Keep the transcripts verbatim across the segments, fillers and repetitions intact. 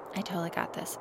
I totally got this.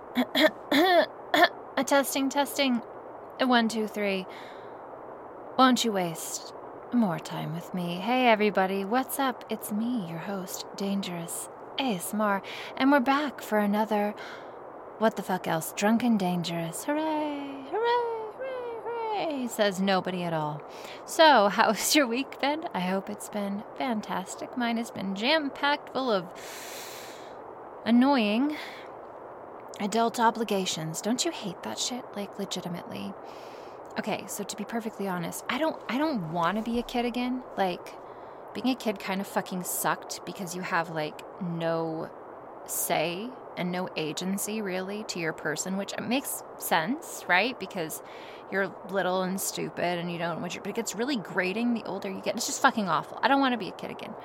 A testing, testing. One, two, three. Won't you waste more time with me? Hey, everybody. What's up? It's me, your host, Dangerous A S M R. And we're back for another What the Fuck Else? Drunken Dangerous. Hooray! Hooray! Hooray! Hooray! Says nobody at all. So, how's your week been? I hope it's been fantastic. Mine has been jam-packed full of annoying adult obligations. Don't you hate that shit? Like, legitimately. Okay, so to be perfectly honest, I don't I don't want to be a kid again. Like, being a kid kind of fucking sucked because you have, like, no say and no agency, really, to your person, which makes sense, right? Because you're little and stupid and you don't know what you're... But it gets really grating the older you get. It's just fucking awful. I don't want to be a kid again.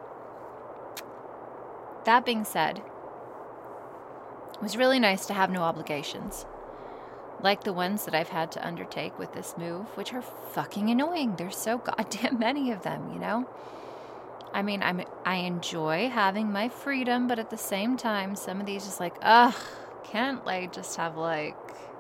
That being said, it was really nice to have no obligations. Like the ones that I've had to undertake with this move, which are fucking annoying. There's so goddamn many of them, you know? I mean, I'm, I enjoy having my freedom, but at the same time, some of these just like, ugh, can't like just have like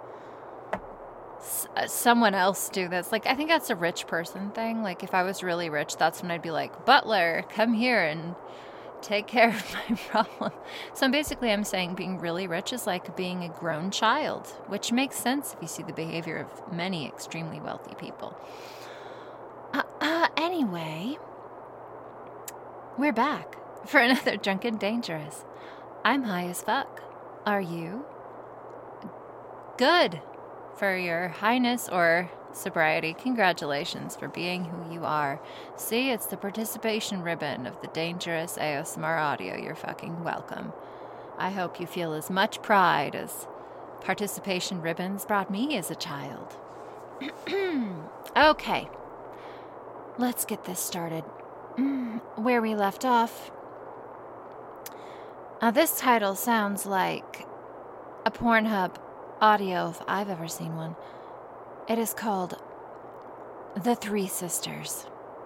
s- someone else do this? Like, I think that's a rich person thing. Like, if I was really rich, that's when I'd be like, Butler, come here and take care of my problem. So basically I'm saying being really rich is like being a grown child, which makes sense if you see the behavior of many extremely wealthy people. Uh, uh, anyway, we're back for another Drunken Dangerous. I'm high as fuck. Are you? Good for your highness or sobriety. Congratulations for being who you are. See, it's the participation ribbon of the Dangerous A S M R audio. You're fucking welcome. I hope you feel as much pride as participation ribbons brought me as a child. Okay, let's get this started. Where we left off. Now, this title sounds like a Pornhub audio if I've ever seen one. It is called The Three Sisters.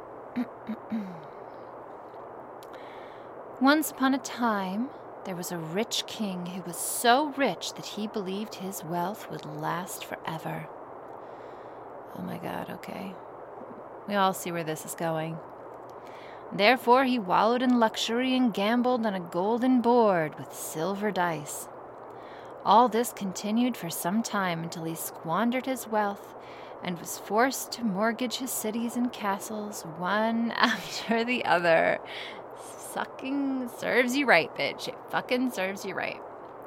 Once upon a time, there was a rich king who was so rich that he believed his wealth would last forever. Oh my god, okay. We all see where this is going. Therefore, he wallowed in luxury and gambled on a golden board with silver dice. All this continued for some time until he squandered his wealth and was forced to mortgage his cities and castles one after the other. Sucking serves you right, bitch. It fucking serves you right.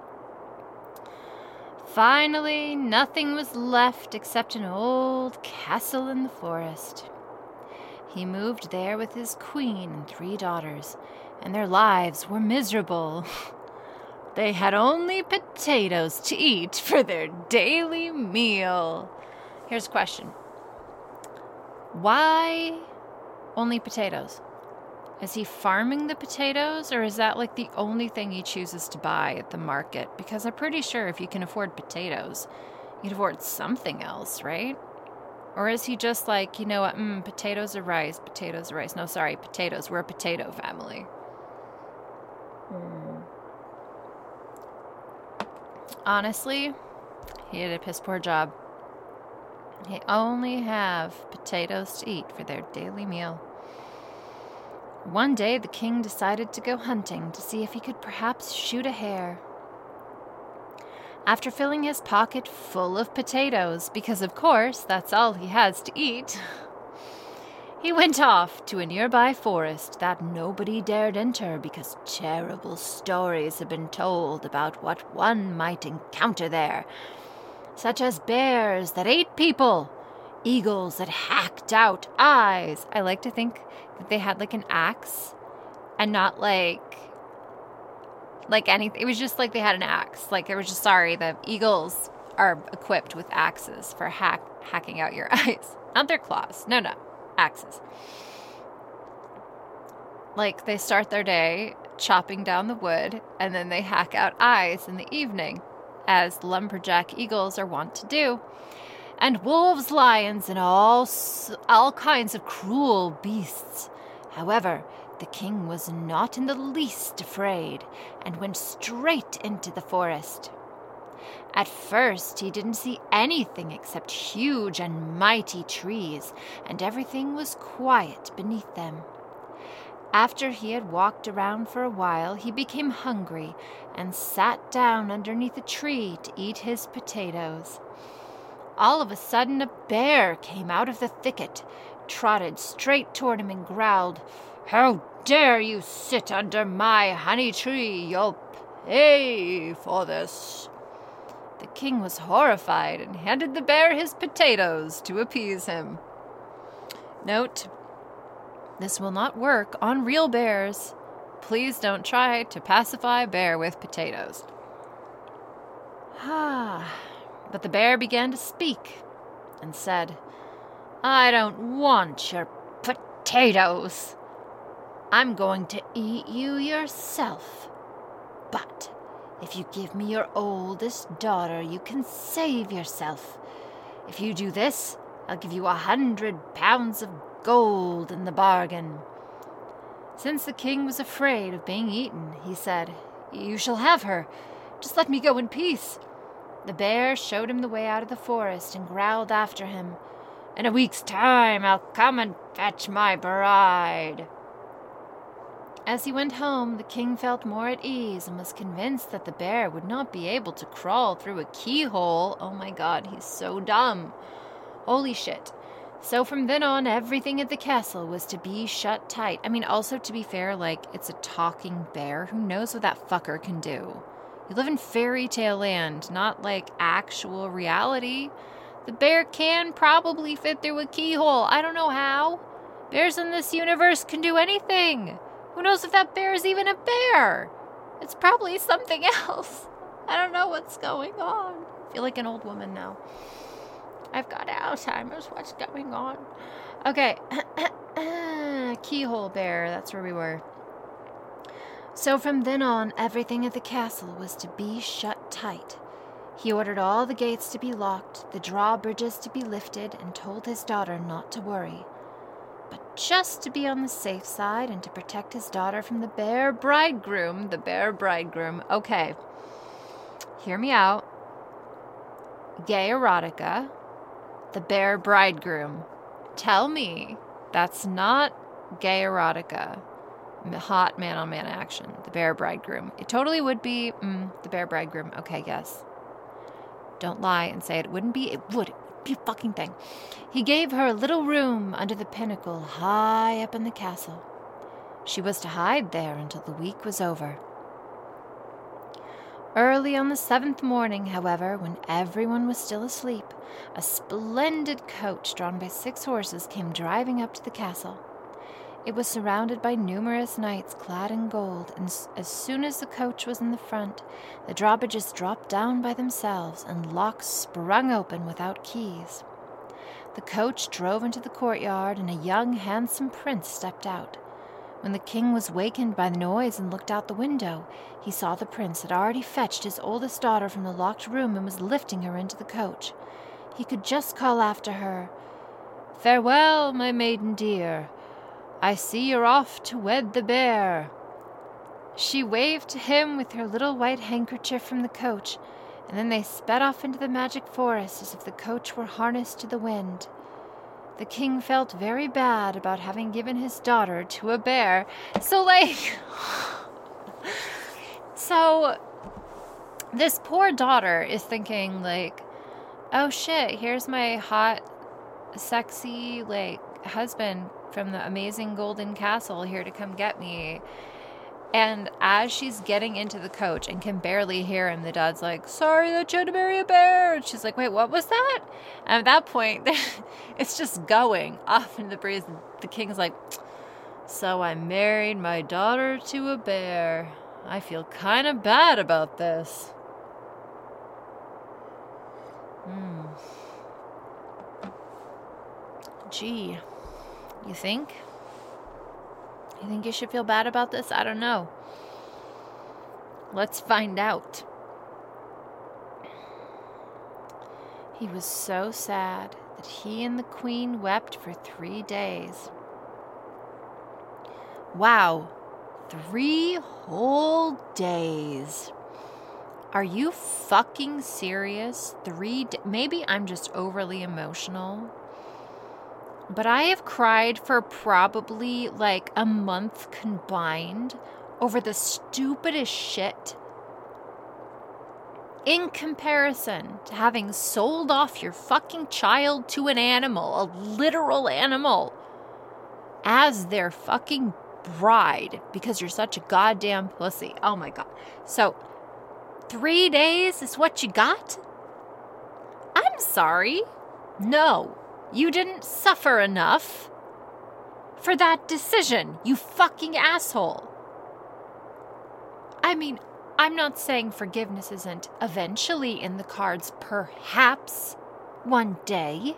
Finally, nothing was left except an old castle in the forest. He moved there with his queen and three daughters, and their lives were miserable. They had only potatoes to eat for their daily meal. Here's a question. Why only potatoes? Is he farming the potatoes, or is that like the only thing he chooses to buy at the market? Because I'm pretty sure if you can afford potatoes, you can afford something else, right? Or is he just like, you know what, mm, potatoes or rice, potatoes or rice. No, sorry, potatoes. We're a potato family. Hmm. Honestly, he did a piss poor job. They only have potatoes to eat for their daily meal. One day, the king decided to go hunting to see if he could perhaps shoot a hare. After filling his pocket full of potatoes, because of course that's all he has to eat, he went off to a nearby forest that nobody dared enter because terrible stories had been told about what one might encounter there, such as bears that ate people, eagles that hacked out eyes. I like to think that they had like an axe and not like like anything. It was just like they had an axe. Like it was just, sorry, the eagles are equipped with axes for hack hacking out your eyes. Not their claws. No, no. Axes. Like they start their day chopping down the wood and then they hack out eyes in the evening, as lumberjack eagles are wont to do. And wolves, lions, and all all kinds of cruel beasts. However, The king was not in the least afraid and went straight into the forest. At first, he didn't see anything except huge and mighty trees, and everything was quiet beneath them. After he had walked around for a while, he became hungry and sat down underneath a tree to eat his potatoes. All of a sudden, a bear came out of the thicket, trotted straight toward him and growled, "How dare you sit under my honey tree? You'll pay for this." The king was horrified and handed the bear his potatoes to appease him. Note, this will not work on real bears. Please don't try to pacify a bear with potatoes. Ah, but the bear began to speak and said, "I don't want your potatoes. I'm going to eat you yourself. But if you give me your oldest daughter, you can save yourself. If you do this, I'll give you a hundred pounds of gold in the bargain." Since the king was afraid of being eaten, he said, "You shall have her. Just let me go in peace." The bear showed him the way out of the forest and growled after him, "In a week's time, I'll come and fetch my bride." As he went home, the king felt more at ease and was convinced that the bear would not be able to crawl through a keyhole. Oh my god, he's so dumb. Holy shit. So from then on, everything at the castle was to be shut tight. I mean, also, to be fair, like, it's a talking bear. Who knows what that fucker can do? You live in fairy tale land, not, like, actual reality. The bear can probably fit through a keyhole. I don't know how. Bears in this universe can do anything. Who knows if that bear is even a bear? It's probably something else. I don't know what's going on. I feel like an old woman now. I've got Alzheimer's. What's going on? Okay. Keyhole bear. That's where we were. So from then on, everything at the castle was to be shut tight. He ordered all the gates to be locked, the drawbridges to be lifted, and told his daughter not to worry. But just to be on the safe side and to protect his daughter from the bear bridegroom, the bear bridegroom. Okay, hear me out. Gay erotica, the bear bridegroom. Tell me that's not gay erotica, hot man-on-man action, the bear bridegroom. It totally would be mm, the bear bridegroom. Okay, yes. Don't lie and say it wouldn't be. It would. Be a fucking thing. He gave her a little room under the pinnacle high up in the castle. She was to hide there until the week was over. Early on the seventh morning, however, when everyone was still asleep, a splendid coach drawn by six horses came driving up to the castle. It was surrounded by numerous knights clad in gold, and as soon as the coach was in the front, the drawbridges dropped down by themselves and locks sprung open without keys. The coach drove into the courtyard, and a young, handsome prince stepped out. When the king was wakened by the noise and looked out the window, he saw the prince had already fetched his oldest daughter from the locked room and was lifting her into the coach. He could just call after her, "Farewell, my maiden dear. I see you're off to wed the bear." She waved to him with her little white handkerchief from the coach, and then they sped off into the magic forest as if the coach were harnessed to the wind. The king felt very bad about having given his daughter to a bear. So, like... so, this poor daughter is thinking, like, oh shit, here's my hot, sexy, like, husband from the amazing golden castle here to come get me. And as she's getting into the coach and can barely hear him, the dad's like, "Sorry that you had to marry a bear." And she's like, "Wait, what was that?" And at that point, it's just going off into the breeze. The king's like, "So I married my daughter to a bear. I feel kind of bad about this." Hmm. Gee. You think? You think you should feel bad about this? I don't know. Let's find out. He was so sad that he and the queen wept for three days. Wow, three whole days. Are you fucking serious? Three d- Maybe I'm just overly emotional. But I have cried for probably like a month combined over the stupidest shit. In comparison to having sold off your fucking child to an animal, a literal animal, as their fucking bride because you're such a goddamn pussy. Oh my God. So, three days is what you got? I'm sorry. No, you didn't suffer enough for that decision, you fucking asshole. I mean, I'm not saying forgiveness isn't eventually in the cards, perhaps one day.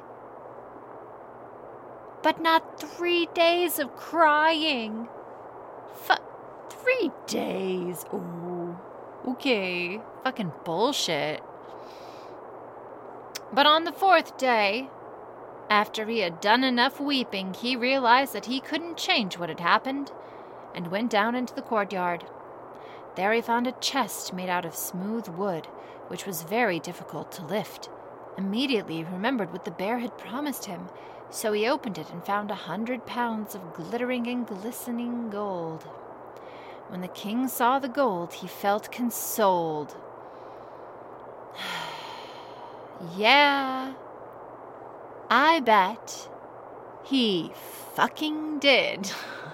But not three days of crying. F- three days. Oh, okay. Fucking bullshit. But on the fourth day, after he had done enough weeping, he realized that he couldn't change what had happened and went down into the courtyard. There he found a chest made out of smooth wood, which was very difficult to lift. Immediately he remembered what the bear had promised him, so he opened it and found a hundred pounds of glittering and glistening gold. When the king saw the gold, he felt consoled. Yeah, I bet he fucking did.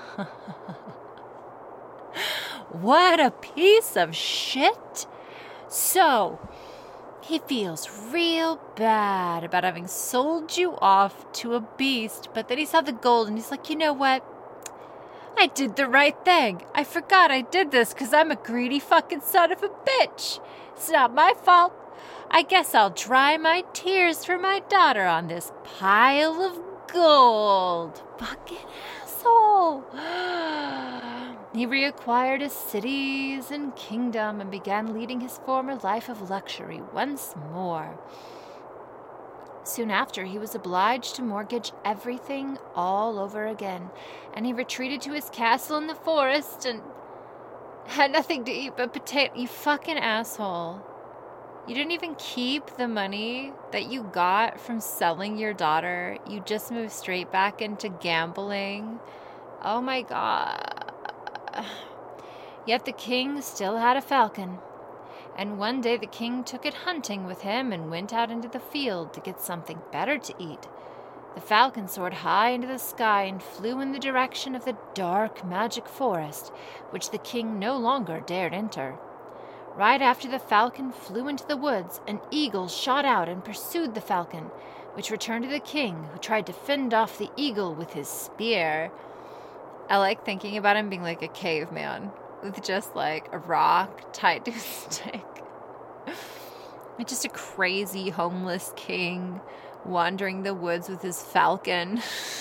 What a piece of shit. So, he feels real bad about having sold you off to a beast, but then he saw the gold and he's like, you know what? I did the right thing. I forgot I did this because I'm a greedy fucking son of a bitch. It's not my fault. I guess I'll dry my tears for my daughter on this pile of gold. Fucking asshole. He reacquired his cities and kingdom and began leading his former life of luxury once more. Soon after, he was obliged to mortgage everything all over again, and he retreated to his castle in the forest and had nothing to eat but potato. You fucking asshole. You didn't even keep the money that you got from selling your daughter. You just moved straight back into gambling. Oh my God. Yet the king still had a falcon. And one day the king took it hunting with him and went out into the field to get something better to eat. The falcon soared high into the sky and flew in the direction of the dark magic forest, which the king no longer dared enter. Right after the falcon flew into the woods, an eagle shot out and pursued the falcon, which returned to the king, who tried to fend off the eagle with his spear. I like thinking about him being like a caveman, with just like a rock tied to a stick. It's just a crazy homeless king wandering the woods with his falcon.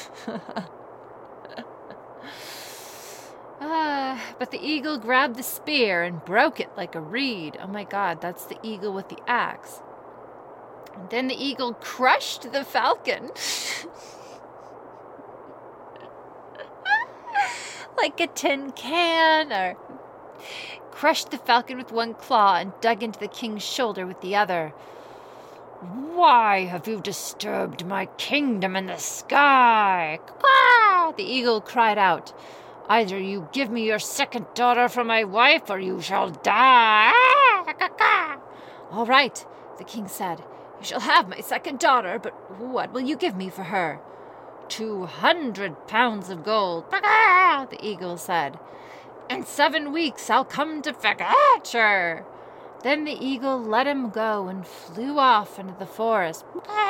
Ah, but the eagle grabbed the spear and broke it like a reed. Oh my God, that's the eagle with the axe. And then the eagle crushed the falcon. Like a tin can, or crushed the falcon with one claw and dug into the king's shoulder with the other. Why have you disturbed my kingdom in the sky? Caw! The eagle cried out. Either you give me your second daughter for my wife, or you shall die. All right, the king said. You shall have my second daughter, but what will you give me for her? Two hundred pounds of gold, the eagle said. In seven weeks I'll come to fetch her. Then the eagle let him go and flew off into the forest.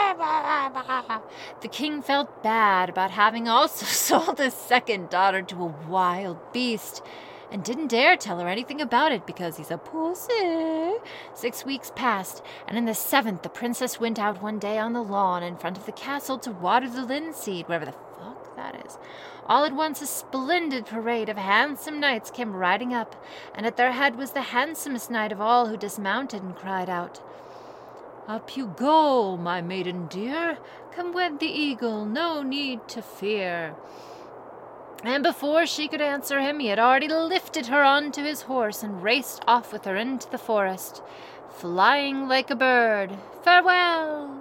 The king felt bad about having also sold his second daughter to a wild beast and didn't dare tell her anything about it because he's a pussy. Six weeks passed, and in the seventh the princess went out one day on the lawn in front of the castle to water the linseed, whatever the fuck that is. All at once a splendid parade of handsome knights came riding up, and at their head was the handsomest knight of all, who dismounted and cried out, Up you go, my maiden dear, come wed the eagle, no need to fear. And before she could answer him, he had already lifted her onto his horse and raced off with her into the forest, flying like a bird. Farewell!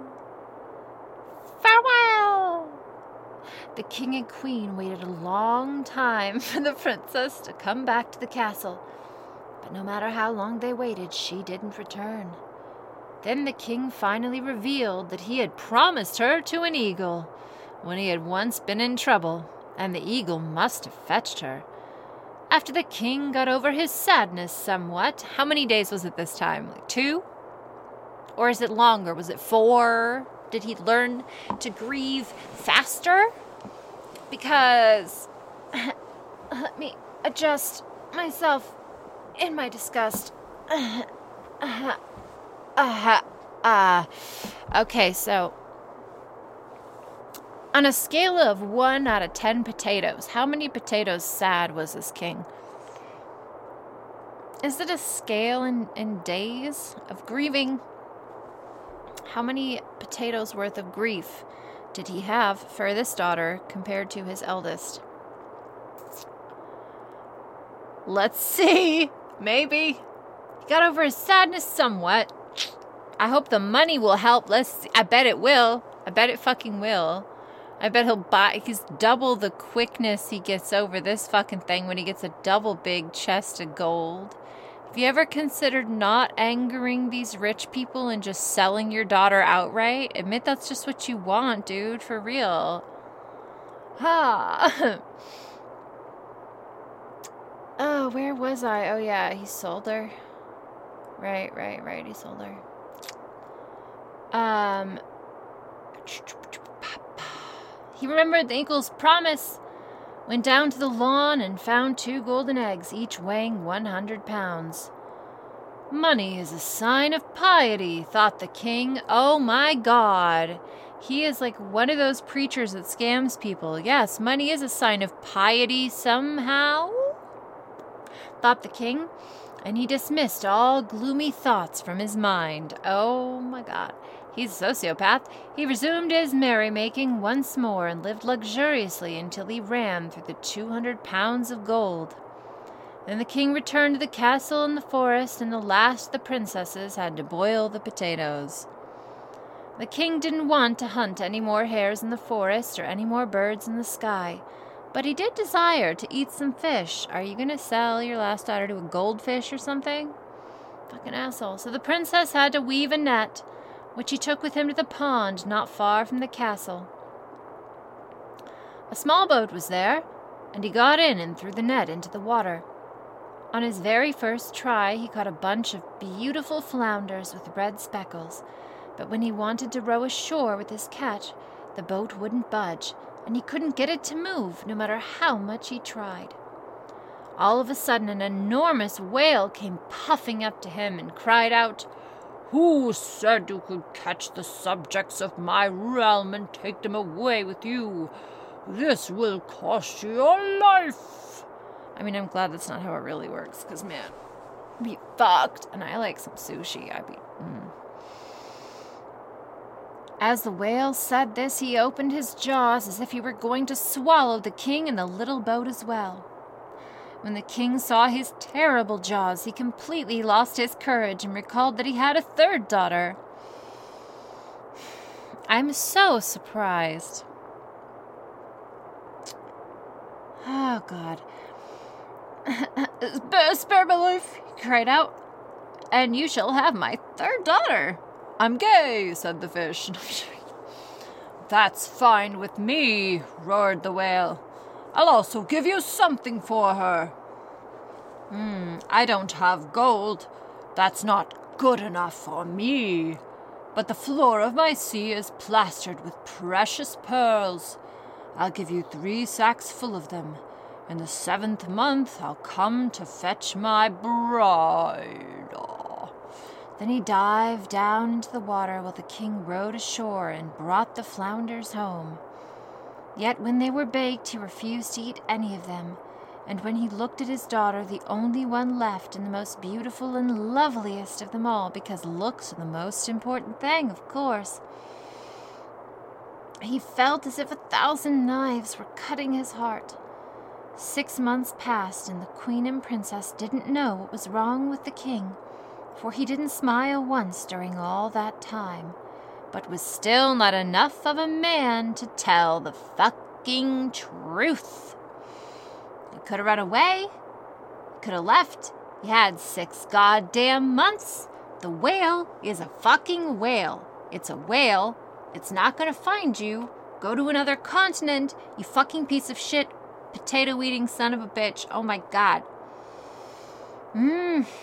Farewell! The king and queen waited a long time for the princess to come back to the castle, but no matter how long they waited, she didn't return. Then the king finally revealed that he had promised her to an eagle when he had once been in trouble, and the eagle must have fetched her. After the king got over his sadness somewhat, how many days was it this time? Like two? Or is it longer? Was it four? Did he learn to grieve faster? Because let me adjust myself in my disgust. Uh, uh, uh, uh. Okay, so on a scale of one out of ten potatoes, how many potatoes sad was this king? Is it a scale in, in days of grieving? How many potatoes worth of grief did he have for this daughter compared to his eldest? Let's see. Maybe. He got over his sadness somewhat. I hope the money will help. Let's see. I bet it will. I bet it fucking will. I bet he'll buy, he's double the quickness he gets over this fucking thing when he gets a double big chest of gold. Have you ever considered not angering these rich people and just selling your daughter outright? Admit that's just what you want, dude, for real. Ha! Oh, where was I? Oh, yeah, he sold her. Right, right, right, he sold her. Um... He remembered the eagle's promise, went down to the lawn and found two golden eggs, each weighing one hundred pounds. Money is a sign of piety, thought the king. Oh my God. He is like one of those preachers that scams people. Yes, money is a sign of piety somehow, thought the king, and he dismissed all gloomy thoughts from his mind. Oh my God. He's a sociopath. He resumed his merrymaking once more and lived luxuriously until he ran through the two hundred pounds of gold. Then the king returned to the castle in the forest, and the last of the princesses had to boil the potatoes. The king didn't want to hunt any more hares in the forest or any more birds in the sky, but he did desire to eat some fish. Are you going to sell your last daughter to a goldfish or something? Fucking asshole. So the princess had to weave a net, which he took with him to the pond not far from the castle. A small boat was there, and he got in and threw the net into the water. On his very first try, he caught a bunch of beautiful flounders with red speckles, but when he wanted to row ashore with his catch, the boat wouldn't budge, and he couldn't get it to move, no matter how much he tried. All of a sudden, an enormous whale came puffing up to him and cried out, "Who said you could catch the subjects of my realm and take them away with you? This will cost you your life." I mean, I'm glad that's not how it really works, because, man, I'd be fucked, and I like some sushi. I'd be, mm. As the whale said this, he opened his jaws as if he were going to swallow the king and the little boat as well. When the king saw his terrible jaws, he completely lost his courage and recalled that he had a third daughter. I'm so surprised. Oh, God. "Spare my life," he cried out, "and you shall have my third daughter." "I'm gay," said the fish. "That's fine with me," roared the whale. "I'll also give you something for her." Hmm, "I don't have gold. That's not good enough for me. But the floor of my sea is plastered with precious pearls. I'll give you three sacks full of them. In the seventh month, I'll come to fetch my bride." Then he dived down into the water while the king rowed ashore and brought the flounders home. Yet when they were baked, he refused to eat any of them, and when he looked at his daughter, the only one left and the most beautiful and loveliest of them all, because looks are the most important thing, of course, he felt as if a thousand knives were cutting his heart. Six months passed, and the queen and princess didn't know what was wrong with the king, for he didn't smile once during all that time, but was still not enough of a man to tell the fucking truth. He could have run away, he could have left. He had six goddamn months. The whale is a fucking whale. It's a whale. It's not gonna find you. Go to another continent, you fucking piece of shit. Potato-eating son of a bitch. Oh my god. Mmm.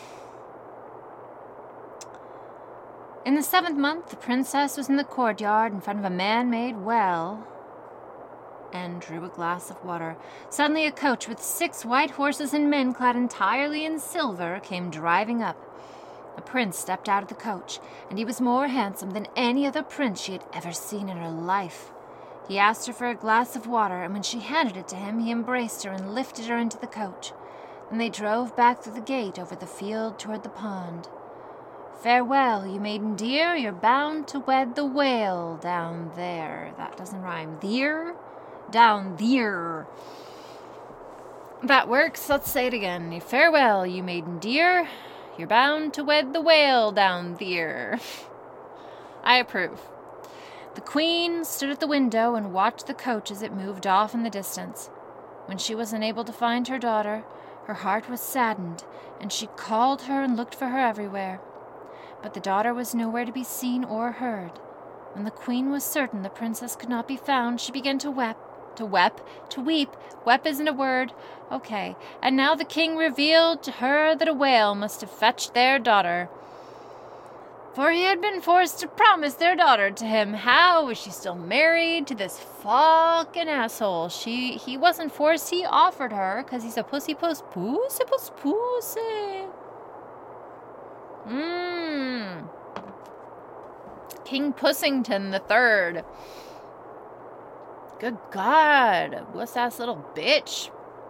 In the seventh month, the princess was in the courtyard in front of a man-made well and drew a glass of water. Suddenly a coach with six white horses and men clad entirely in silver came driving up. A prince stepped out of the coach, and he was more handsome than any other prince she had ever seen in her life. He asked her for a glass of water, and when she handed it to him, he embraced her and lifted her into the coach. Then they drove back through the gate over the field toward the pond. Farewell, you maiden dear, you're bound to wed the whale down there. That doesn't rhyme. There? Down there. That works. Let's say it again. Farewell, you maiden dear, you're bound to wed the whale down there. I approve. The queen stood at the window and watched the coach as it moved off in the distance. When she was unable to find her daughter, her heart was saddened, and she called her and looked for her everywhere. But the daughter was nowhere to be seen or heard. When the queen was certain the princess could not be found, she began to weep, to weep, to weep. Weep isn't a word. Okay. And now the king revealed to her that a whale must have fetched their daughter, for he had been forced to promise their daughter to him. How was she still married to this fucking asshole? She, he wasn't forced, he offered her, because he's a pussy puss, pussy puss, pussy. Mmm. King Pussington the Third. Good God, wuss-ass little bitch.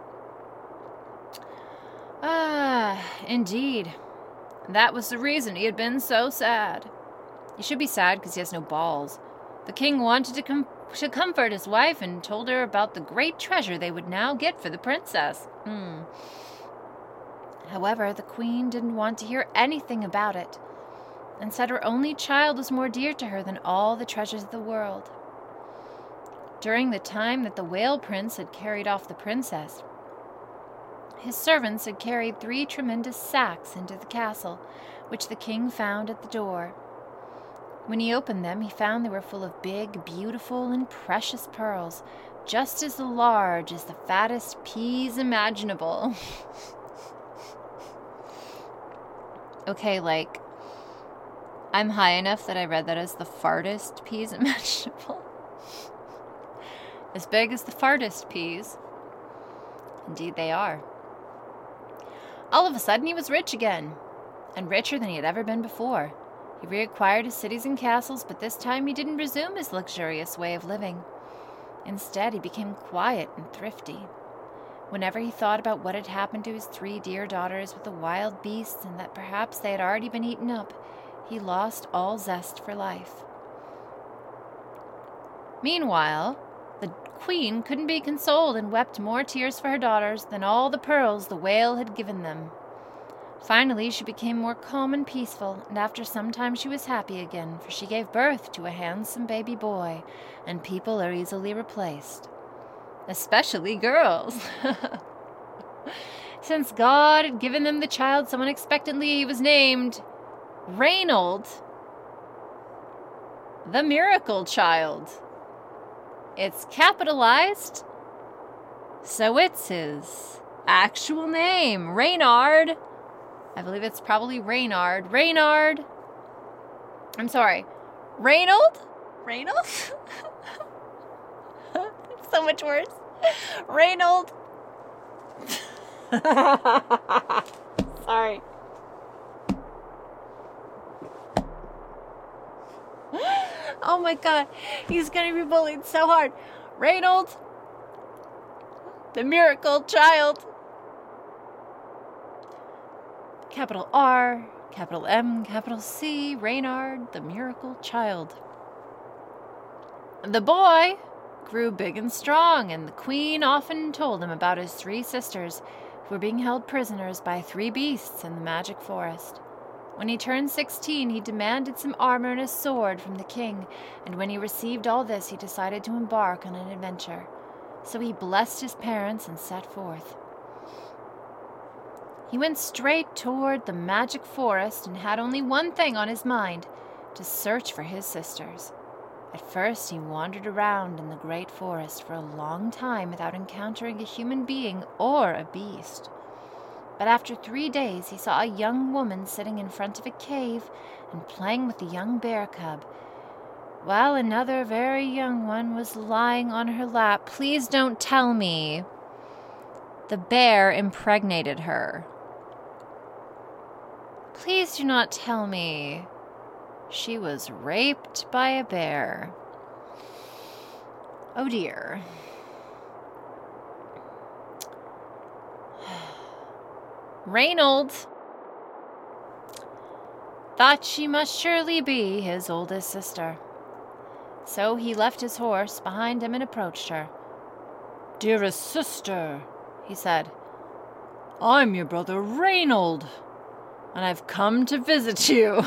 Ah, indeed. That was the reason he had been so sad. He should be sad because he has no balls. The king wanted to, com- to comfort his wife and told her about the great treasure they would now get for the princess. Hmm. However, the queen didn't want to hear anything about it, and said her only child was more dear to her than all the treasures of the world. During the time that the whale prince had carried off the princess, his servants had carried three tremendous sacks into the castle, which the king found at the door. When he opened them, he found they were full of big, beautiful, and precious pearls, just as large as the fattest peas imaginable. Okay, like, I'm high enough that I read that as the fartest peas imaginable. As big as the fartest peas. Indeed they are. All of a sudden he was rich again, and richer than he had ever been before. He reacquired his cities and castles, but this time he didn't resume his luxurious way of living. Instead, he became quiet and thrifty. Whenever he thought about what had happened to his three dear daughters with the wild beasts, and that perhaps they had already been eaten up, he lost all zest for life. Meanwhile, the queen couldn't be consoled and wept more tears for her daughters than all the pearls the whale had given them. Finally, she became more calm and peaceful, and after some time she was happy again, for she gave birth to a handsome baby boy, and people are easily replaced. Especially girls. Since God had given them the child so unexpectedly, he was named Reynold, the Miracle Child. It's capitalized, so it's his actual name, Reynard. I believe it's probably Reynard. Reynard. I'm sorry. Reynold? Reynold? It's so much worse. Reynold. Sorry. Oh my God, he's gonna be bullied so hard. Reynold, the Miracle Child. Capital R, capital M, capital C, Reynard, the Miracle Child. The boy grew big and strong, and the queen often told him about his three sisters who were being held prisoners by three beasts in the magic forest. When he turned sixteen, he demanded some armor and a sword from the king, and when he received all this, he decided to embark on an adventure. So he blessed his parents and set forth. He went straight toward the magic forest and had only one thing on his mind: to search for his sisters. At first, he wandered around in the great forest for a long time without encountering a human being or a beast. But after three days, he saw a young woman sitting in front of a cave and playing with a young bear cub, while another very young one was lying on her lap. Please don't tell me the bear impregnated her. Please do not tell me she was raped by a bear. Oh dear. Reynold thought she must surely be his oldest sister. So he left his horse behind him and approached her. "Dearest sister," he said, "I'm your brother Reynold, and I've come to visit you."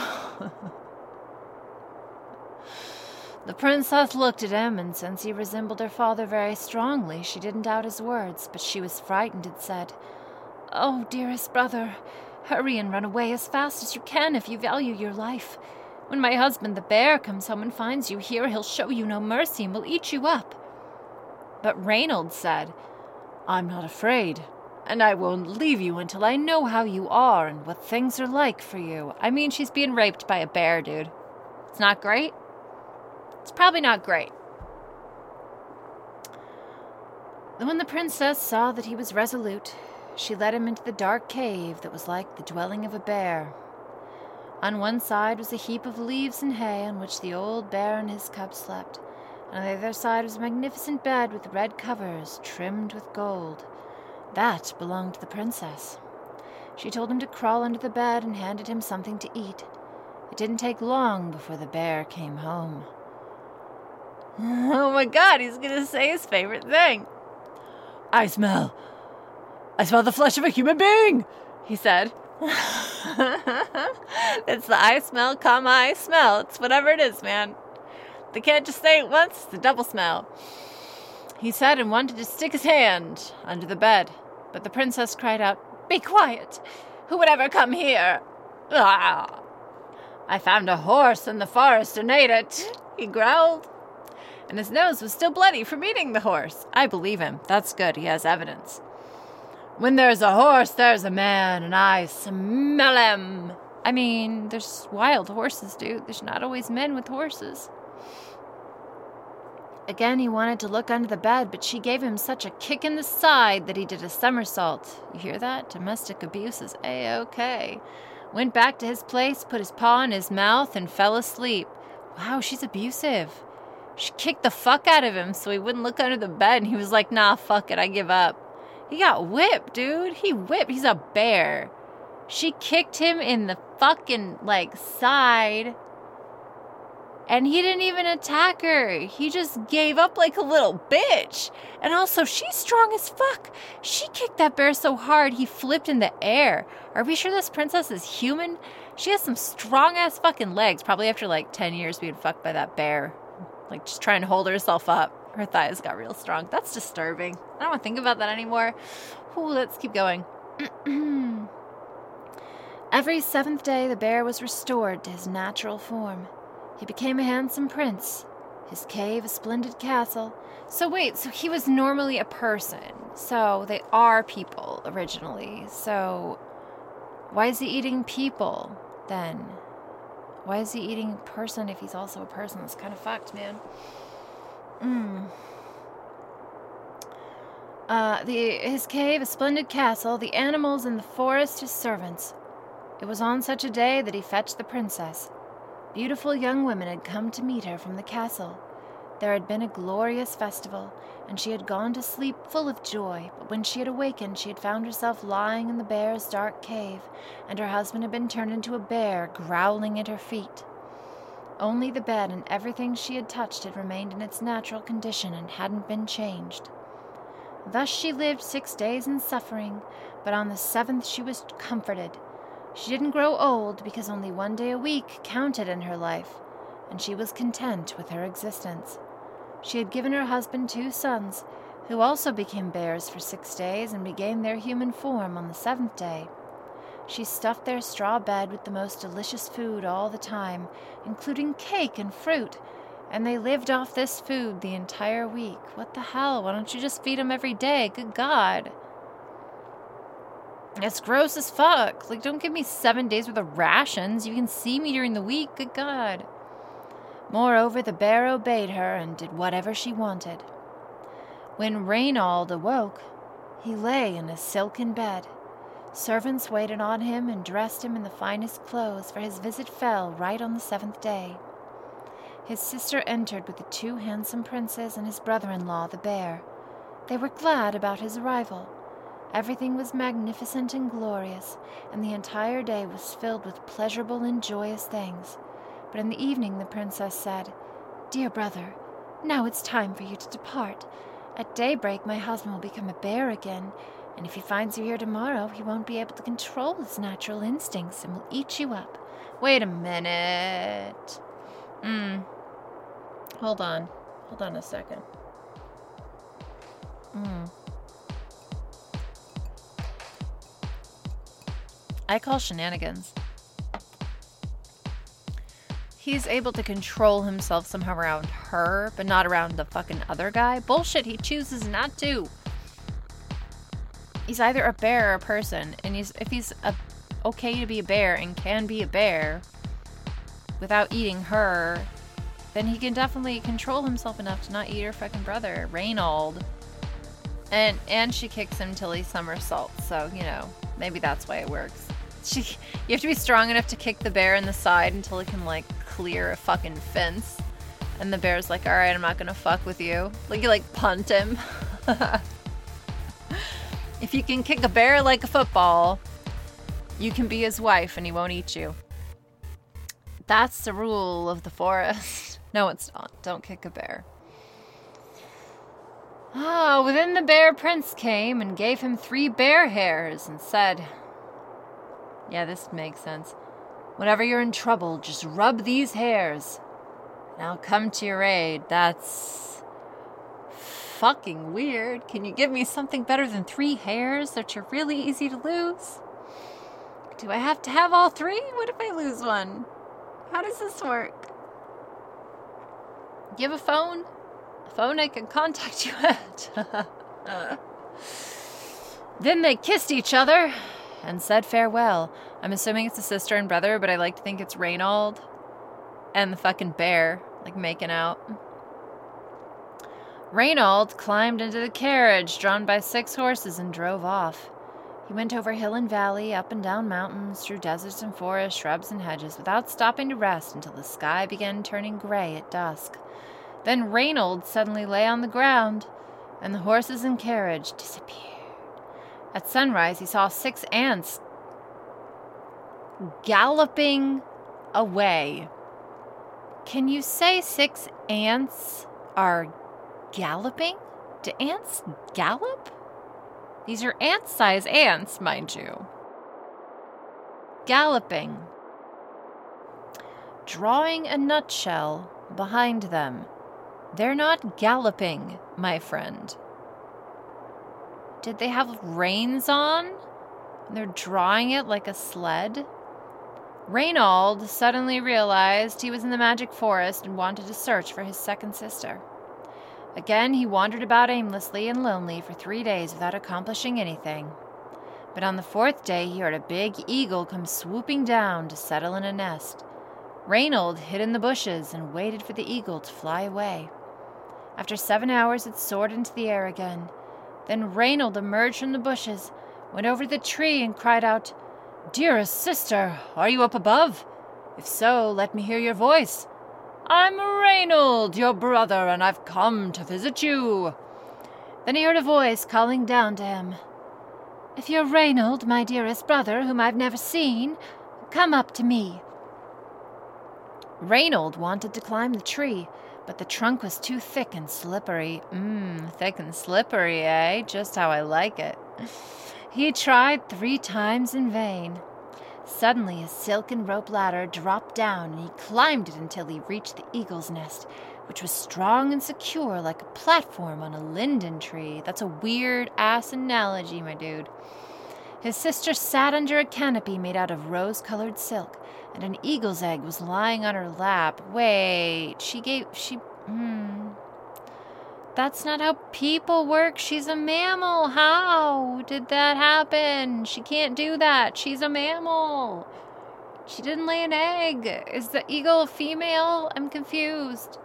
The princess looked at him, and since he resembled her father very strongly, she didn't doubt his words, but she was frightened and said, "Oh, dearest brother, hurry and run away as fast as you can if you value your life. When my husband the bear comes home and finds you here, he'll show you no mercy and will eat you up." But Reynold said, "I'm not afraid, and I won't leave you until I know how you are and what things are like for you." I mean, she's being raped by a bear, dude. It's not great. It's probably not great. When the princess saw that he was resolute, she led him into the dark cave that was like the dwelling of a bear. On one side was a heap of leaves and hay on which the old bear and his cub slept, and on the other side was a magnificent bed with red covers trimmed with gold. That belonged to the princess. She told him to crawl under the bed and handed him something to eat. It didn't take long before the bear came home. Oh my God, he's going to say his favorite thing. "I smell. I smell the flesh of a human being," he said. It's the I smell, comma, I smell. It's whatever it is, man. They can't just say it once. It's a double smell. He said and wanted to stick his hand under the bed, but the princess cried out, "Be quiet. Who would ever come here?" "Ah, I found a horse in the forest and ate it," he growled. And his nose was still bloody from eating the horse. I believe him. That's good. He has evidence. "When there's a horse, there's a man, and I smell him." I mean, there's wild horses, dude. There's not always men with horses. Again, he wanted to look under the bed, but she gave him such a kick in the side that he did a somersault. You hear that? Domestic abuse is A-okay. Went back to his place, put his paw in his mouth, and fell asleep. Wow, she's abusive. She kicked the fuck out of him so he wouldn't look under the bed, and he was like, "Nah, fuck it, I give up." He got whipped, dude. He whipped. He's a bear. She kicked him in the fucking, like, side, and he didn't even attack her. He just gave up like a little bitch. And also, she's strong as fuck. She kicked that bear so hard, he flipped in the air. Are we sure this princess is human? She has some strong-ass fucking legs, probably after, like, ten years being fucked by that bear. Like, just trying to hold herself up. Her thighs got real strong. That's disturbing. I don't want to think about that anymore. Ooh, let's keep going. Every seventh day, the bear was restored to his natural form. He became a handsome prince. His cave a splendid castle. So wait, so he was normally a person. So they are people originally. So why is he eating people then? Why is he eating a person if he's also a person? That's kind of fucked, man. Mm. Uh, the, his cave, a splendid castle, the animals in the forest, his servants. It was on such a day that he fetched the princess. Beautiful young women had come to meet her from the castle. There had been a glorious festival, and she had gone to sleep full of joy, but when she had awakened, she had found herself lying in the bear's dark cave, and her husband had been turned into a bear, growling at her feet. Only the bed and everything she had touched had remained in its natural condition and hadn't been changed. Thus she lived six days in suffering, but on the seventh she was comforted. She didn't grow old because only one day a week counted in her life, and she was content with her existence. She had given her husband two sons, who also became bears for six days and regained their human form on the seventh day. She stuffed their straw bed with the most delicious food all the time, including cake and fruit, and they lived off this food the entire week. What the hell? Why don't you just feed them every day? Good God. It's gross as fuck. Like, don't give me seven days worth of rations. You can see me during the week. Good God. Moreover, the bear obeyed her and did whatever she wanted. When Reynald awoke, he lay in a silken bed. Servants waited on him and dressed him in the finest clothes, for his visit fell right on the seventh day. His sister entered with the two handsome princes and his brother-in-law, the bear. They were glad about his arrival. Everything was magnificent and glorious, and the entire day was filled with pleasurable and joyous things. But in the evening the princess said, "Dear brother, now it's time for you to depart. At daybreak my husband will become a bear again, and if he finds you here tomorrow, he won't be able to control his natural instincts and will eat you up." Wait a minute. Hmm. Hold on. Hold on a second. Hmm. I call shenanigans. He's able to control himself somehow around her, but not around the fucking other guy. Bullshit, he chooses not to. He's either a bear or a person, and he's if he's a, okay to be a bear and can be a bear without eating her, then he can definitely control himself enough to not eat her fucking brother, Reynald. And and she kicks him till he somersaults, so, you know, maybe that's why it works. She, you have to be strong enough to kick the bear in the side until it can, like, clear a fucking fence. And the bear's like, alright, I'm not gonna fuck with you. Like, you, like, punt him. If you can kick a bear like a football, you can be his wife and he won't eat you. That's the rule of the forest. No, it's not. Don't kick a bear. Ah, within the bear prince came and gave him three bear hairs and said, yeah, this makes sense. Whenever you're in trouble, just rub these hairs and I'll come to your aid. That's fucking weird. Can you give me something better than three hairs that are really easy to lose? Do I have to have all three? What if I lose one? How does this work? Do you have a phone? A phone I can contact you at? Then they kissed each other and said farewell. I'm assuming it's a sister and brother, but I like to think it's Reynald and the fucking bear, like, making out. Reynald climbed into the carriage drawn by six horses and drove off. He went over hill and valley, up and down mountains, through deserts and forests, shrubs and hedges, without stopping to rest until the sky began turning gray at dusk. Then Reynald suddenly lay on the ground, and the horses and carriage disappeared. At sunrise, he saw six ants galloping away. Can you say six ants are galloping? Do ants gallop? These are ant-sized ants, mind you. Galloping. Drawing a nutshell behind them. They're not galloping, my friend. Did they have reins on? They're drawing it like a sled? Reynald suddenly realized he was in the magic forest and wanted to search for his second sister. Again, he wandered about aimlessly and lonely for three days without accomplishing anything. But on the fourth day, he heard a big eagle come swooping down to settle in a nest. Reynald hid in the bushes and waited for the eagle to fly away. After seven hours, it soared into the air again. Then Reynald emerged from the bushes, went over to the tree, and cried out, "Dearest sister, are you up above? If so, let me hear your voice. I'm Reynald, your brother, and I've come to visit you." Then he heard a voice calling down to him, "If you're Reynald, my dearest brother, whom I've never seen, come up to me." Reynold wanted to climb the tree, but the trunk was too thick and slippery. Mmm, thick and slippery, eh? Just how I like it. He tried three times in vain. Suddenly, a silken rope ladder dropped down, and he climbed it until he reached the eagle's nest, which was strong and secure like a platform on a linden tree. That's a weird-ass analogy, my dude. His sister sat under a canopy made out of rose-colored silk, and an eagle's egg was lying on her lap. Wait, she gave... she... Hmm... That's not how people work. She's a mammal. How did that happen? She can't do that. She's a mammal. She didn't lay an egg. Is the eagle a female? I'm confused.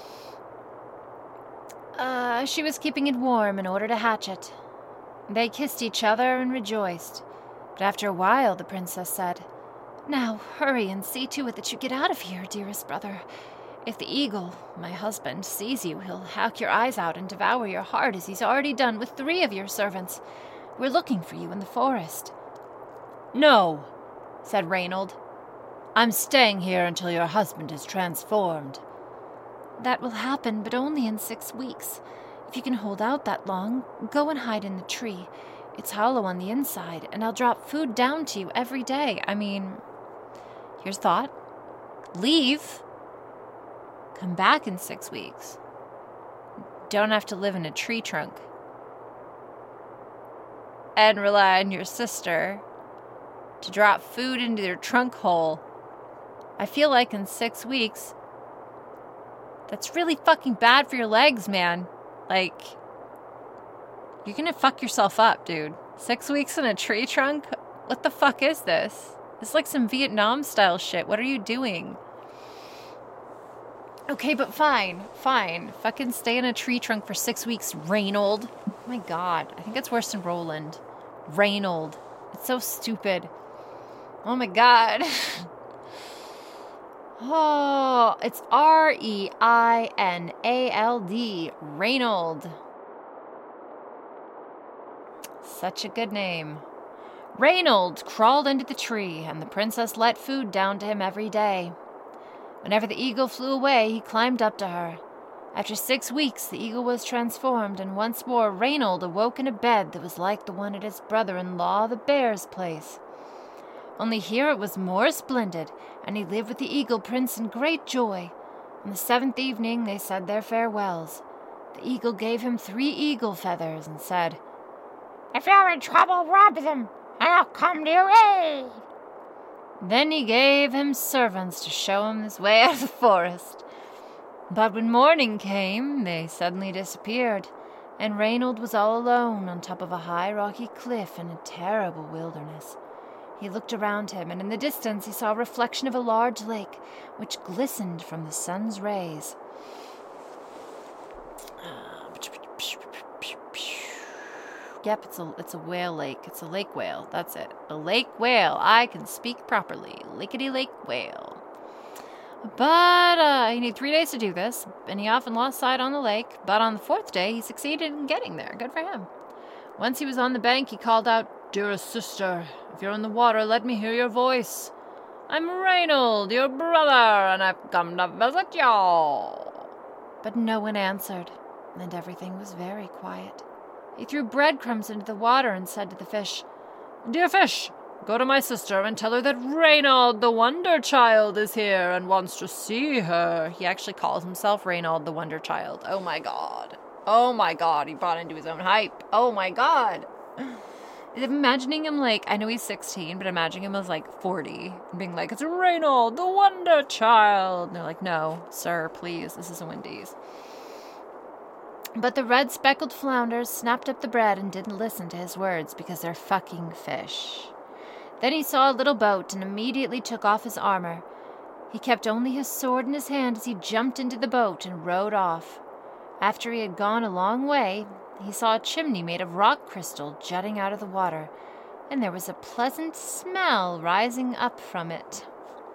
Uh, she was keeping it warm in order to hatch it. They kissed each other and rejoiced. But after a while, the princess said, "Now, hurry and see to it that you get out of here, dearest brother. If the eagle, my husband, sees you, he'll hack your eyes out and devour your heart as he's already done with three of your servants. We're looking for you in the forest." "No," said Reynold. "I'm staying here until your husband is transformed." "That will happen, but only in six weeks. If you can hold out that long, go and hide in the tree. It's hollow on the inside, and I'll drop food down to you every day. I mean, here's a thought. Leave. Come back in six weeks. Don't have to live in a tree trunk. And rely on your sister to drop food into your trunk hole. I feel like in six weeks, that's really fucking bad for your legs, man. Like, you're gonna fuck yourself up, dude. Six weeks in a tree trunk? What the fuck is this? It's like some Vietnam-style shit. What are you doing? Okay, but fine, fine. Fucking stay in a tree trunk for six weeks, Reynold. Oh my god, I think it's worse than Roland. Reynold. It's so stupid. Oh my god. Oh, it's R E I N A L D. Reynold. Such a good name. Reynold crawled into the tree, and the princess let food down to him every day. Whenever the eagle flew away, he climbed up to her. After six weeks, the eagle was transformed, and once more Reynold awoke in a bed that was like the one at his brother-in-law, the bear's place. Only here it was more splendid, and he lived with the eagle prince in great joy. On the seventh evening, they said their farewells. The eagle gave him three eagle feathers and said, "If you're in trouble, rub them, and I'll come to your aid." Then he gave him servants to show him his way out of the forest. But when morning came, they suddenly disappeared, and Reynold was all alone on top of a high rocky cliff in a terrible wilderness. He looked around him, and in the distance he saw a reflection of a large lake, which glistened from the sun's rays. Yep, it's a it's a whale lake. It's a lake whale. That's it. A lake whale. I can speak properly. Lickety lake whale. But uh, he needed three days to do this, and he often lost sight on the lake. But on the fourth day, he succeeded in getting there. Good for him. Once he was on the bank, he called out, "Dearest sister, if you're in the water, let me hear your voice. I'm Reynold, your brother, and I've come to visit y'all." But no one answered, and everything was very quiet. He threw breadcrumbs into the water and said to the fish, "Dear fish, go to my sister and tell her that Reynold the Wonder Child is here and wants to see her." He actually calls himself Reynold the Wonder Child. Oh my god. Oh my god, he bought into his own hype. Oh my god. Imagining him like, I know he's sixteen, but imagining him as like forty and being like, "It's Reynold the Wonder Child." And they're like, "No, sir, please, this is a Wendy's." But the red speckled flounders snapped up the bread and didn't listen to his words because they're fucking fish. Then he saw a little boat and immediately took off his armor. He kept only his sword in his hand as he jumped into the boat and rowed off. After he had gone a long way, he saw a chimney made of rock crystal jutting out of the water, and there was a pleasant smell rising up from it.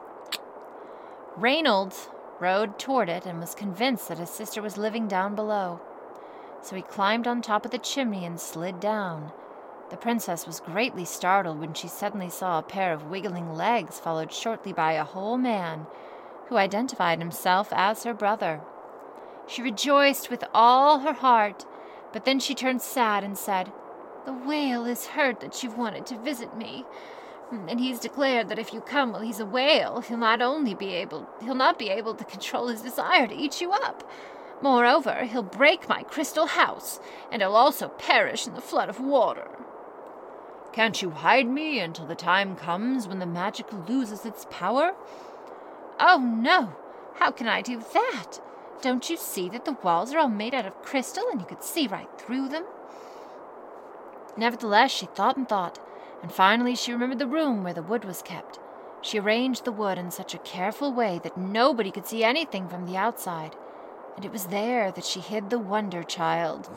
Reynold rowed toward it and was convinced that his sister was living down below. So he climbed on top of the chimney and slid down. The princess was greatly startled when she suddenly saw a pair of wiggling legs followed shortly by a whole man, who identified himself as her brother. She rejoiced with all her heart, but then she turned sad and said, "The whale is hurt that you've wanted to visit me, and he's declared that if you come while he's a whale, he'll not only be able, he'll not be able to control his desire to eat you up. Moreover, he'll break my crystal house, and he'll also perish in the flood of water." "Can't you hide me until the time comes when the magic loses its power?" "Oh, no. How can I do that? Don't you see that the walls are all made out of crystal and you could see right through them?" Nevertheless, she thought and thought, and finally she remembered the room where the wood was kept. She arranged the wood in such a careful way that nobody could see anything from the outside, and it was there that she hid the Wonder Child.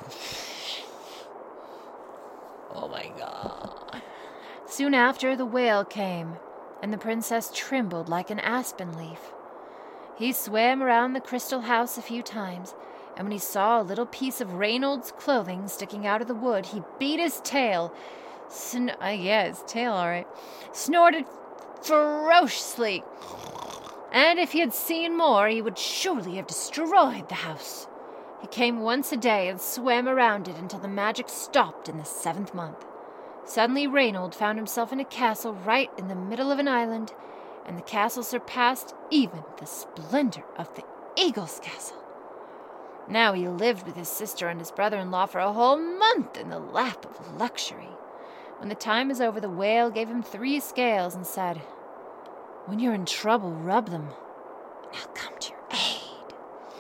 Oh my God. Soon after, the whale came, and the princess trembled like an aspen leaf. He swam around the crystal house a few times, and when he saw a little piece of Reynold's clothing sticking out of the wood, he beat his tail. Sn- uh, yeah, his tail, all right. Snorted ferociously. And if he had seen more, he would surely have destroyed the house. He came once a day and swam around it until the magic stopped in the seventh month. Suddenly Reynold found himself in a castle right in the middle of an island, and the castle surpassed even the splendor of the eagle's castle. Now he lived with his sister and his brother-in-law for a whole month in the lap of luxury. When the time was over, the whale gave him three scales and said, "When you're in trouble, rub them, and I'll come to your aid."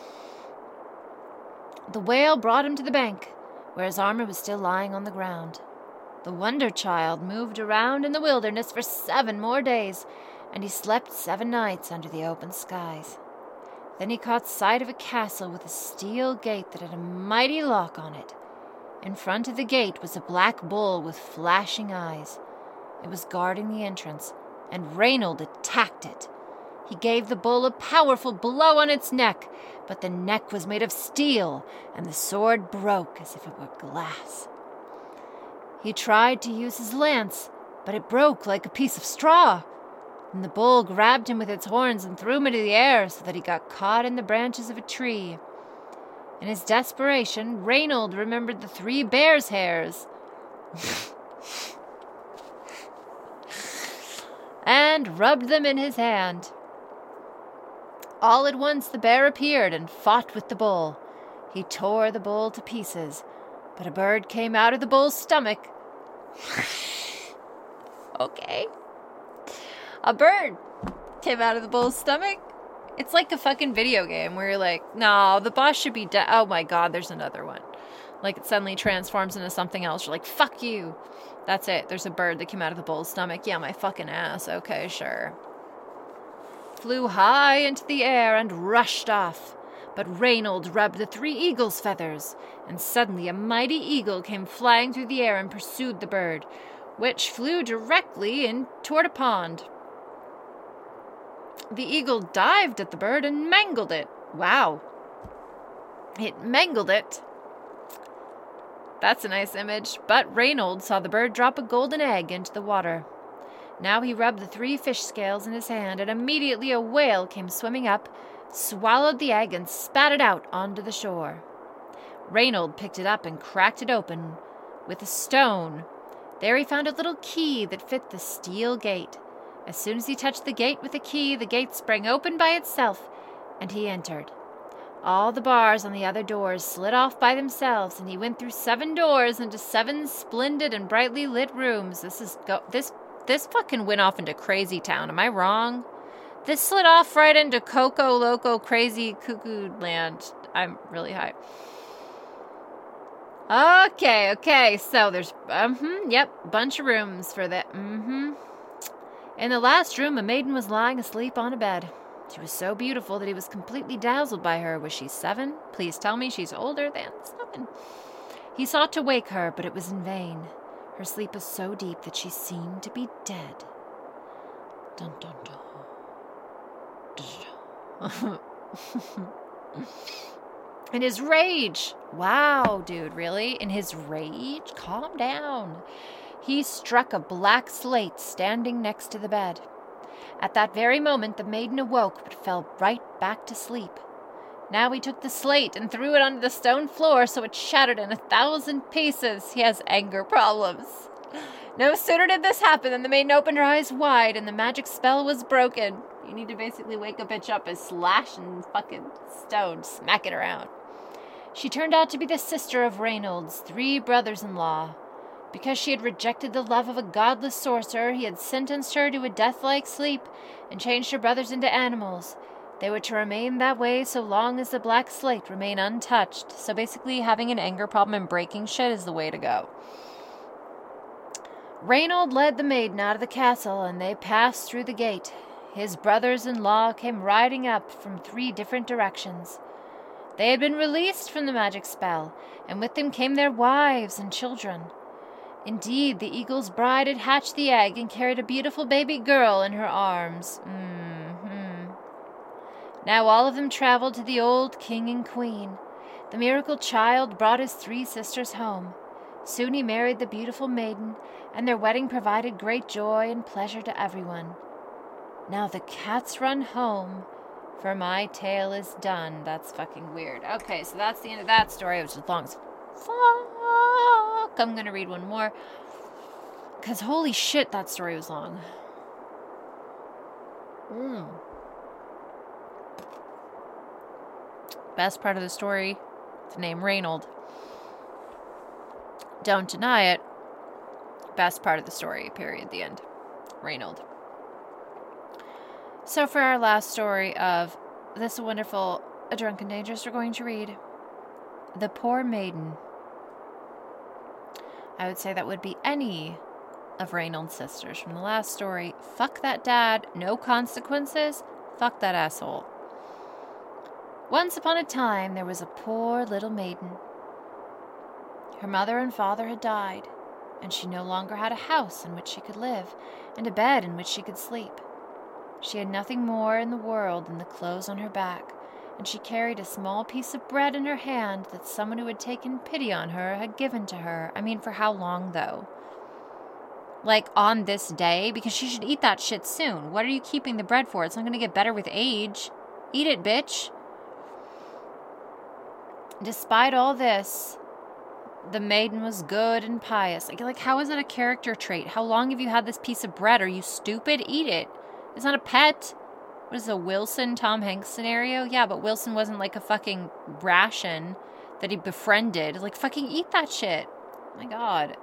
The whale brought him to the bank, where his armor was still lying on the ground. The Wonder Child moved around in the wilderness for seven more days, and he slept seven nights under the open skies. Then he caught sight of a castle with a steel gate that had a mighty lock on it. In front of the gate was a black bull with flashing eyes. It was guarding the entrance, and Reynold attacked it. He gave the bull a powerful blow on its neck, but the neck was made of steel, and the sword broke as if it were glass. He tried to use his lance, but it broke like a piece of straw. And the bull grabbed him with its horns and threw him into the air so that he got caught in the branches of a tree. In his desperation, Reynold remembered the three bear's hairs and rubbed them in his hand. All at once the bear appeared and fought with the bull. He tore the bull to pieces, but a bird came out of the bull's stomach. Okay. A bird came out of the bull's stomach. It's like a fucking video game where you're like, no, the boss should be dead. Oh my God, there's another one. Like it suddenly transforms into something else. You're like, fuck you. That's it. There's a bird that came out of the bull's stomach. Yeah, my fucking ass. Okay, sure. Flew high into the air and rushed off. But Reynold rubbed the three eagle's feathers, and suddenly a mighty eagle came flying through the air and pursued the bird, which flew directly in toward a pond. The eagle dived at the bird and mangled it. Wow. It mangled it. That's a nice image. But Reynold saw the bird drop a golden egg into the water. Now he rubbed the three fish scales in his hand, and immediately a whale came swimming up, swallowed the egg, and spat it out onto the shore. Reynold picked it up and cracked it open with a stone. There he found a little key that fit the steel gate. As soon as he touched the gate with the key, the gate sprang open by itself, and he entered. All the bars on the other doors slid off by themselves, and he went through seven doors into seven splendid and brightly lit rooms. This is go- this this fucking went off into Crazy Town. Am I wrong? This slid off right into Coco Loco Crazy Cuckoo Land. I'm really high. Okay, okay. So there's um, yep, bunch of rooms for that. Mm-hmm. In the last room, a maiden was lying asleep on a bed. She was so beautiful that he was completely dazzled by her. Was she seven? Please tell me she's older than seven. He sought to wake her, but it was in vain. Her sleep was so deep that she seemed to be dead. Dun dun dun. Dun, dun. In his rage. Wow, dude, really? In his rage? Calm down. He struck a black slate standing next to the bed. At that very moment the maiden awoke, but fell right back to sleep. Now he took the slate and threw it onto the stone floor, so it shattered in a thousand pieces. He has anger problems. No sooner did this happen than the maiden opened her eyes wide, and the magic spell was broken. You need to basically wake a bitch up and slash and fucking stone, smack it around. She turned out to be the sister of Reynold's three brothers-in-law. Because she had rejected the love of a godless sorcerer, he had sentenced her to a death-like sleep and changed her brothers into animals. They were to remain that way so long as the black slate remained untouched. So basically, having an anger problem and breaking shit is the way to go. Reynold led the maiden out of the castle, and they passed through the gate. His brothers-in-law came riding up from three different directions. They had been released from the magic spell, and with them came their wives and children. Indeed, the eagle's bride had hatched the egg and carried a beautiful baby girl in her arms. Mm-hmm. Now all of them traveled to the old king and queen. The miracle child brought his three sisters home. Soon he married the beautiful maiden, and their wedding provided great joy and pleasure to everyone. Now the cats run home, for my tale is done. That's fucking weird. Okay, so that's the end of that story, which is long as fuck. I'm gonna read one more, because holy shit, that story was long. Mm. Best part of the story, the name Reynold. Don't deny it. Best part of the story, period, the end. Reynold. So for our last story of this wonderful A Drunken Dangerous, we're going to read The Poor Maiden. I would say that would be any of Reynold's sisters from the last story. Fuck that dad, no consequences, fuck that asshole. Once upon a time, there was a poor little maiden. Her mother and father had died, and she no longer had a house in which she could live, and a bed in which she could sleep. She had nothing more in the world than the clothes on her back, and she carried a small piece of bread in her hand that someone who had taken pity on her had given to her. I mean, for how long, though? Like, on this day? Because she should eat that shit soon. What are you keeping the bread for? It's not going to get better with age. Eat it, bitch. Despite all this, the maiden was good and pious. Like, like, how is that a character trait? How long have you had this piece of bread? Are you stupid? Eat it. It's not a pet. What is a Wilson, Tom Hanks scenario? Yeah, but Wilson wasn't like a fucking ration that he befriended. Like, fucking eat that shit. Oh my God.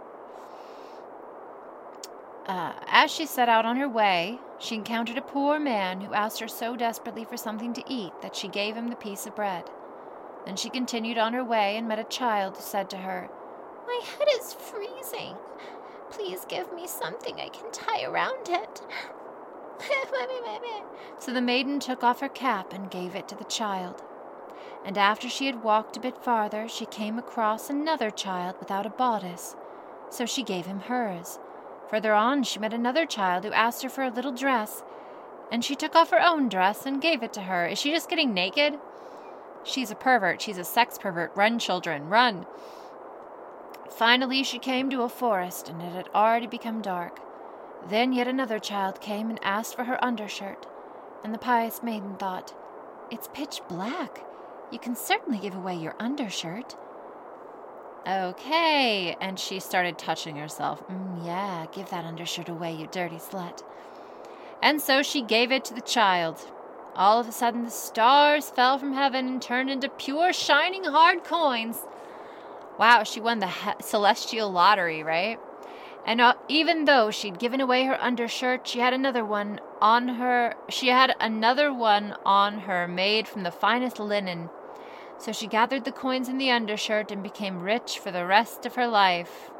Uh, as she set out on her way, she encountered a poor man who asked her so desperately for something to eat that she gave him the piece of bread. Then she continued on her way and met a child who said to her, "My head is freezing. Please give me something I can tie around it." So the maiden took off her cap and gave it to the child. And after she had walked a bit farther, she came across another child without a bodice, so she gave him hers. Further on, she met another child who asked her for a little dress, and she took off her own dress and gave it to her. Is she just getting naked? She's a pervert. She's a sex pervert. Run, children, run. Finally, she came to a forest, and it had already become dark. Then yet another child came and asked for her undershirt, and the pious maiden thought, "It's pitch black. You can certainly give away your undershirt." Okay, and she started touching herself. Mm, yeah, give that undershirt away, you dirty slut. And so she gave it to the child. All of a sudden, the stars fell from heaven and turned into pure, shining, hard coins. Wow, she won the he- celestial lottery, right? And uh, even though she'd given away her undershirt, she had another one on her. She had another one on her made from the finest linen. So she gathered the coins in the undershirt and became rich for the rest of her life.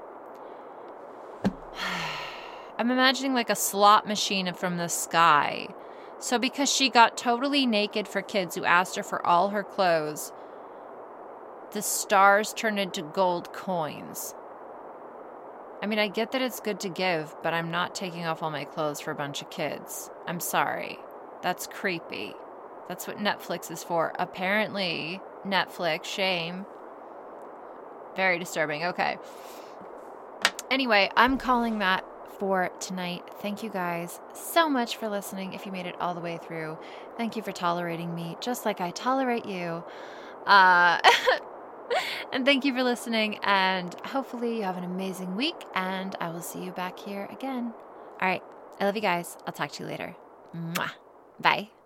I'm imagining like a slot machine from the sky. So because she got totally naked for kids who asked her for all her clothes, the stars turned into gold coins. I mean, I get that it's good to give, but I'm not taking off all my clothes for a bunch of kids. I'm sorry. That's creepy. That's what Netflix is for. Apparently, Netflix, shame. Very disturbing. Okay. Anyway, I'm calling that for tonight. Thank you guys so much for listening. If you made it all the way through, thank you for tolerating me, just like I tolerate you. Uh, and thank you for listening. And hopefully you have an amazing week. And I will see you back here again. All right. I love you guys. I'll talk to you later. Mwah. Bye.